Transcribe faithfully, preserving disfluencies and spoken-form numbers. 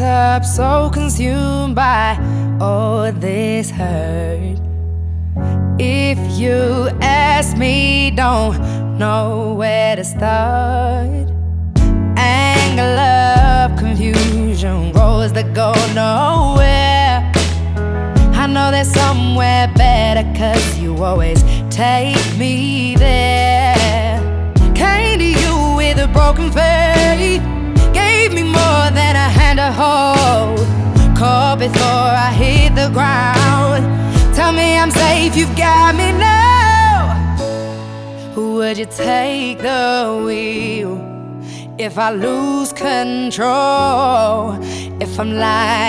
up, so consumed by all this hurt. If you ask me, don't know where to start. Anger, love, confusion, roads that go nowhere. I know there's somewhere better, 'cause you always take me there. Came to you with a broken faith, gave me more than a hand to hold. Caught before I hit the ground. Tell me I'm safe, you've got me now. Would you take the wheel if I lose control? If I'm lying